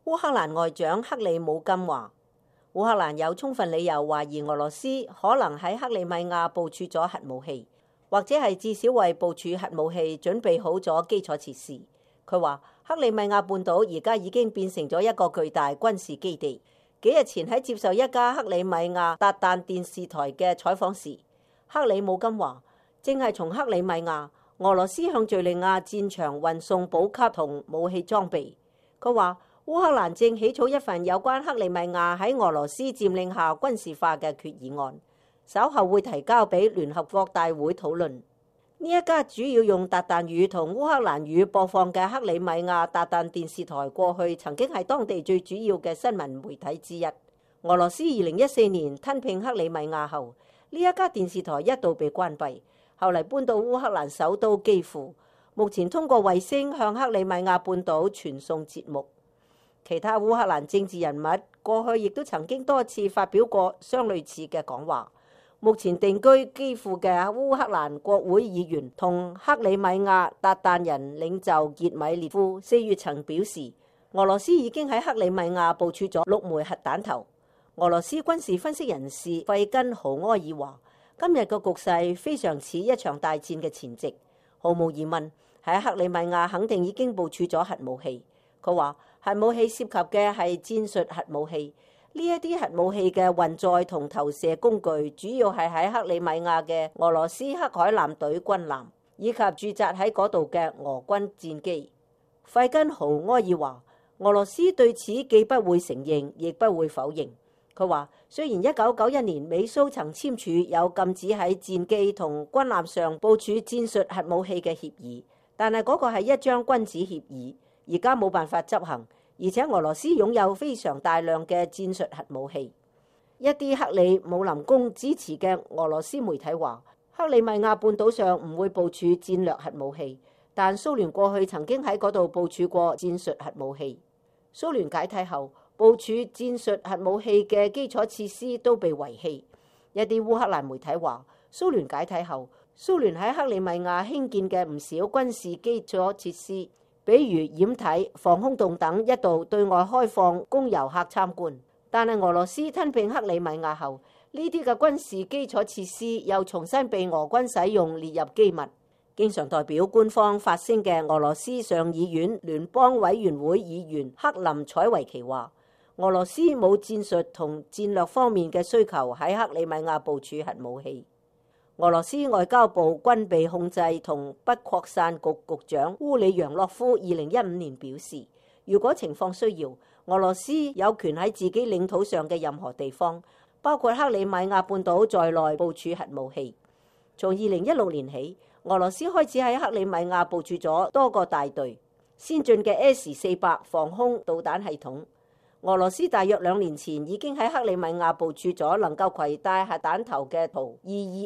烏克蘭外長克里姆金話，烏克蘭有充分理由懷疑俄羅斯可能喺克里米亞部署咗核武器，或者係至少為部署核武器準備好咗基礎設施。佢話克里米亞半島而家已經變成咗一個巨大軍事基地。幾日前喺接受一家克里米亞達旦電視台嘅採訪時，克里姆金話，正係從克里米亞，俄羅斯向敘利亞戰場運送補給同武器裝備。佢話烏克蘭正起草一份有關克里米亞喺俄羅斯佔領下軍事化嘅決議案，稍後會提交俾聯合國大會討論。呢一家主要用達旦語同烏克蘭語播放嘅克里米亞達旦電視台，過去曾經係當地最主要嘅新聞媒體之一。俄羅斯2014年吞併克里米亞後，呢一家電視台一度被關閉，後嚟搬到烏克蘭首都基輔，目前通過衛星向克里米亞半島傳送節目。其他烏克蘭政治人物過去亦都曾經多次發表過相類似嘅講話。目前定居基輔嘅烏克蘭國會議員同克里米亞達旦人領袖傑米列夫4月曾表示，俄羅斯已經喺克里米亞部署咗6枚核彈頭。俄羅斯軍事分析人士費根豪埃爾話，今日嘅局勢非常似一場大戰嘅前夕，毫無疑問喺克里米亞肯定已經部署咗核武器。佢話核武器涉及嘅係戰術核武器。呢一啲核武器嘅運載同投射工具，主要係喺克里米亞嘅俄羅斯黑海艦隊軍艦，以及駐紮喺嗰度嘅俄軍戰機。費根豪埃爾話，俄羅斯對此既不會承認，亦不會否認。佢話，雖然1991年美蘇曾簽署有禁止喺戰機同軍艦上部署戰術核武器嘅協議，但係嗰個係一張君子協議，而家冇辦法執行。而且俄羅斯擁有非常大量嘅戰術核武器。一啲克里姆林宮支持嘅俄羅斯媒體話，克里米亞半島上唔會部署戰略核武器，但蘇聯過去曾經喺嗰度部署過戰術核武器。蘇聯解體後，部署戰術核武器嘅基礎設施都被遺棄。一啲烏克蘭媒體話，蘇聯解體後，蘇聯喺克里米亞興建嘅唔少軍事基礎設施，比如掩體、防空洞等，一度對外開放供遊客參觀。但係俄羅斯吞併克里米亞後，呢啲嘅軍事基礎設施又重新被俄軍使用，列入機密。經常代表官方發聲嘅俄羅斯上議院聯邦委員會議員克林采維奇話，俄羅斯冇戰術同戰略方面嘅需求喺克里米亞部署核武器。俄羅斯外交部軍備控制同不擴散局局長烏里揚諾夫2015年表示，如果情況需要，俄羅斯有權喺自己領土上嘅任何地方，包括克里米亞半島在內部署核武器。從2016年起，俄羅斯開始喺克里米亞部署咗多個大隊先進嘅 S-400防空導彈系統。俄羅斯大約2年前已經喺克里米亞部署咗能夠攜帶核彈頭嘅圖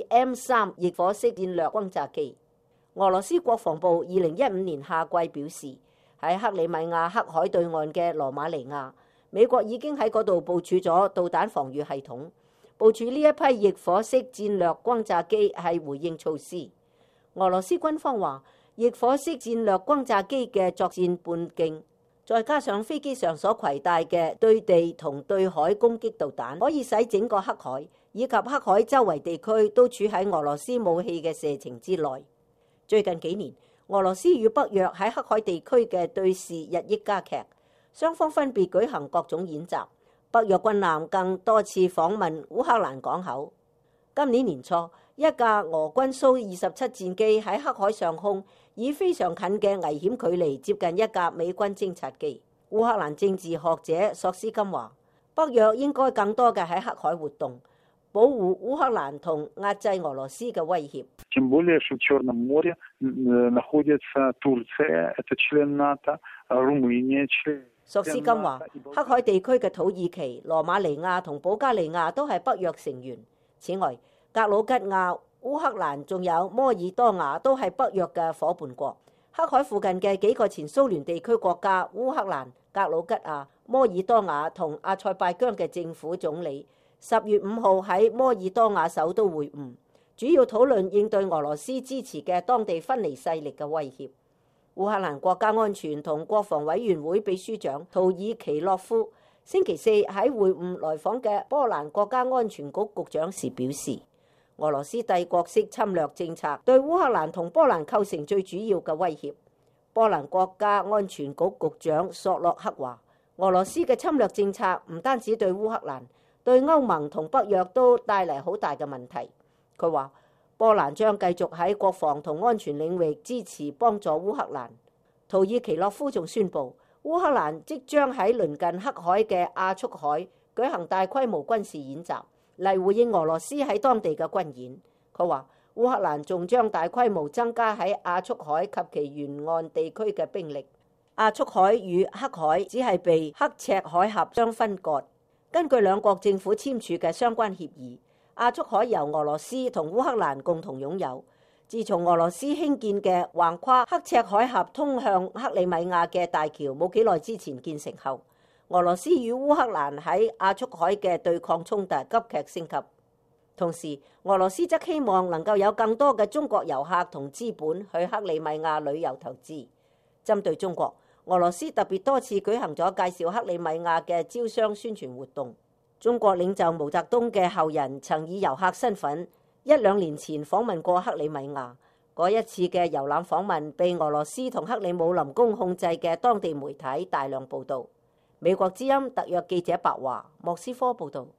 22M3 翼火式戰略轟炸機。俄羅斯國防部2015年夏季表示，喺克里米亞黑海對岸嘅羅馬尼亞，美國已經喺嗰度部署咗導彈防禦系統。部署呢一批翼火式戰略轟炸機係回應措施。俄羅斯軍方話，翼火式戰略轟炸機嘅作戰半徑，再加上飛機上所攜帶嘅對地同對海攻擊導彈，可以使整個黑海以及黑海周圍地區都處喺俄羅斯武器嘅射程之內。最近幾年，俄羅斯與北約喺黑海地區嘅對峙日益加劇，雙方分別舉行各種演習。北約軍艦更多次訪問烏克蘭港口。今年年初，一架俄軍蘇27戰機喺黑海上空以非常近嘅危險距離接近一架美軍偵察機。烏克蘭政治學者索斯金話，北約應該更多嘅喺黑海活動，保護烏克蘭同壓制俄羅斯嘅威脅。索斯金話，黑海地區嘅土耳其、羅馬尼亞同保加利亞都係北約成員。此外，格魯吉亞、烏克蘭仲有摩爾多瓦都係北約嘅夥伴國。黑海附近嘅幾個前蘇聯地區國家烏克蘭、格魯吉亞、摩爾多瓦同阿塞拜疆嘅政府總理10月5號喺摩爾多瓦首都會晤，主要討論應對俄羅斯支持嘅當地分離勢力嘅威脅。 烏克蘭國家安全同國防委員會秘書長圖爾奇諾夫星期四喺會晤來訪嘅波蘭國家安全局局長時表示，俄羅斯帝國式侵略政策對烏克蘭同波蘭構成最主要嘅威脅。波蘭國家安全局局長索洛克話，俄羅斯嘅侵略政策唔單止對烏克蘭，對歐盟同北約都帶嚟好大嘅問題。佢話，波蘭將繼續喺國防同安全領域支持幫助烏克蘭。圖爾奇諾夫仲宣布，烏克蘭即將喺鄰近黑海嘅亞速海舉行大規模軍事演習，嚟回應俄羅斯喺當地嘅軍演。佢話，烏克蘭仲將大規模增加喺亞速海及其沿岸地區嘅兵力。亞速海與黑海只係被刻赤海峽相分割。根據兩國政府簽署嘅相關協議，亞速海由俄羅斯同烏克蘭共同擁有。自從俄羅斯興建嘅橫跨刻赤海峽通向克里米亞嘅大橋冇幾耐之前建成後，俄羅斯與烏克蘭喺亞速海嘅對抗衝突急劇升級。同時，俄羅斯則希望能夠有更多嘅中國遊客同資本去克里米亞旅遊投資。針對中國，俄羅斯特別多次舉行咗介紹克里米亞嘅招商宣傳活動。中國領袖毛澤東嘅後人曾以遊客身份1-2年前訪問過克里米亞，嗰一次嘅遊覽訪問被俄羅斯同克里姆林宮控制嘅當地媒體大量報導。美國之音特約記者白華，莫斯科報導。